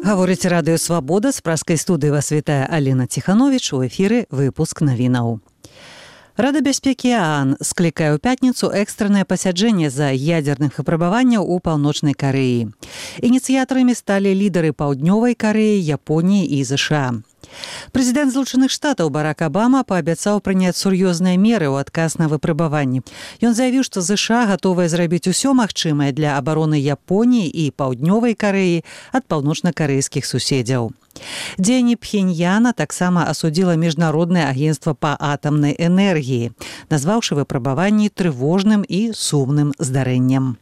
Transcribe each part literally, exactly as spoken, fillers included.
Гаворыць радыё «Свабода», з праскай студыі вас вітае Алена Ціхановіч, у эфіры выпуск навінаў. Рада бяспекі ААН склікае ў пятніцу экстраннае пасяджэнне за ядзерных выпрабаванняў у Паўночнай Карэі. Ініцыятарамі сталі лідары Паўднёвай Карэі, Японіі і ЗША. Прэзідэнт Злучаных Штатаў Барак Абама паабяцаў прыняць сур'ёзныя меры ў адказ на выпрабаванні. Ён заявіў, што ЗША гатовыя зрабіць усё магчымае для абароны Японіі і Паўднёвай Карэі ад паўночна-карэйскіх суседзяў. Дзеянні Пхеньяна таксама асудзіла Міжнароднае агенцтва па атамнай энергіі, назваўшы выпрабаванні трывожным і сумным здарэннем.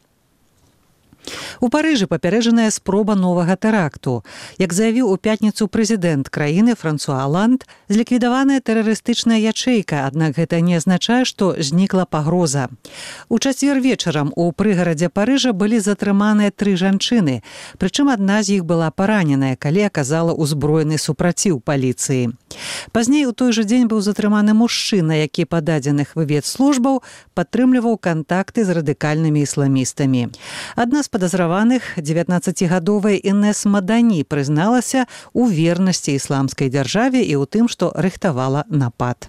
У Парыжы папярэджаная спроба новага тэракту. Як заявіў у пятніцу прэзідэнт краіны Франсуа Аланд, зліквідаваная тэрарыстычная ячэйка, аднак гэта не азначае, што знікла пагроза. У чацвер вечарам у прыгарадзе Парыжа былі затрыманыя тры жанчыны, прычым адна з іх была параненая, калі аказала ўзброены супраціў паліцыі. Пазней у той жа дзень быў затрыманы мужчына, які па дадзеных выведслужбаў падтрымліваў кантакты з радыкальнымі ісламістамі. Адна з падазраваных, дзевятнаццацігадовая Інес Мадані, прызналася ў вернасці ісламскай дзяржаве і ў тым, што рыхтавала напад.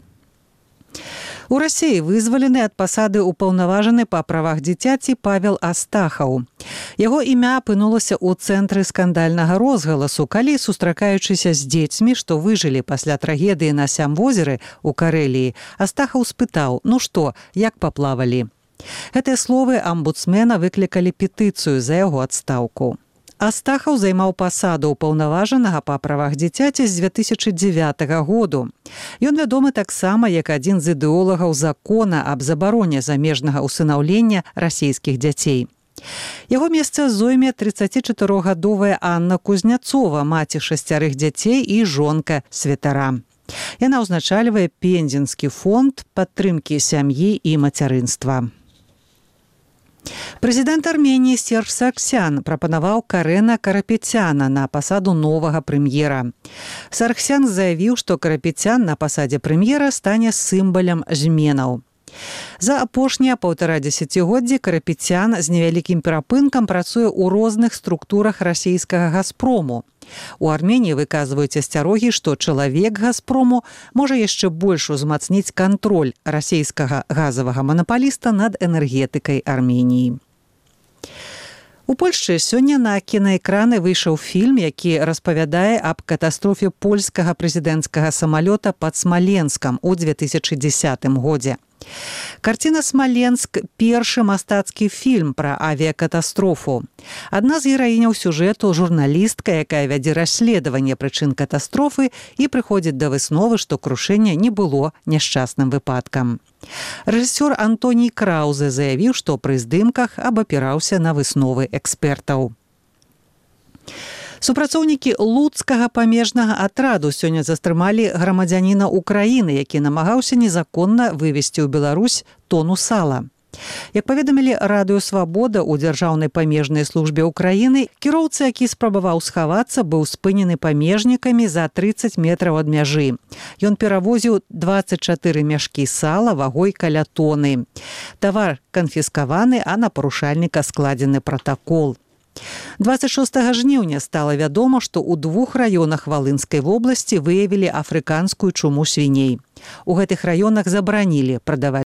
У Расіі вызвалены ад пасады ўпаўнаважаны па правах дзіцяці Павел Астахаў. Яго імя апынулася ў цэнтры скандальнага розгаласу, калі, сустракаючыся з дзецьмі, што выжылі пасля трагедыі на Сямвозеры ў Карэліі, Астахаў спытаў: «Ну што, як паплавалі?» Гэтыя словы амбудсмена выклікалі петыцыю за яго адстаўку. Астахаў займаў пасаду ўпаўнаважанага па правах дзіцяці з дзве тысячы дзевятага году. Ён вядомы таксама як адзін з ідэолагаў закона аб забароне замежнага ўсынаўлення расійскіх дзяцей. Яго месца зойме трыццацічатырохгадовая Анна Кузняцова, маці шасцярых дзяцей і жонка святара. Яна ўзначальвае Пензенскі фонд падтрымкі сям'і і мацярынства. Прэзідэнт Арменіі Серж Саргсян прапанаваў Карэна Карапецяна на пасаду новага прэм'ера. Саргсян заявіў, што Карапецян на пасадзе прэм'ера стане сімвалам зменаў. За апошнія паўтара дзесяцігоддзі Карапецян з невялікім перапынкам працуе ў розных структурах расійскага «Газпрому». У Арменіі выказваюць асцярогі, што чалавек «Газпрому» можа яшчэ больш узмацніць кантроль расійскага газавага манапаліста над энергетыкай Арменіі. У Польшчы сёння на кінаэкраны выйшаў фільм, які распавядае аб катастрофе польскага прэзідэнцкага самалёта пад Смаленскам у дзве тысячы дзесятым годзе. Карціна «Смаленск» – першы мастацкі фільм пра авіякатастрофу. Адна з гераіняў сюжэту – журналістка, якая вядзе расследаванне прычын катастрофы і прыходзіць да высновы, што крушэнне не было няшчасным выпадкам. Рэжысёр Антоній Краўзе заявіў, што пры здымках абапіраўся на высновы экспертаў. Супрацоўнікі луцкага памежнага атраду сёння застрымалі грамадзяніна Украіны, які намагаўся незаконна вывезці ў Беларусь тону сала. Як паведамілі радыё «Свабода», у Дзяржаўнай памежнай службе Украіны, кіроўца, які спрабаваў схавацца, быў спынены памежнікамі за трыццаць метраў ад мяжы. Ён перавозіў дваццаць чатыры мяшкі сала вагой каля тоны. Тавар канфіскаваны, а на парушальніка складзены пратакол. дваццаць шостага жніўня стала вядома, што ў двух раёнах Валынскай вобласці выявілі афрыканскую чуму свіней. У гэтых раёнах забаранілі прадаваць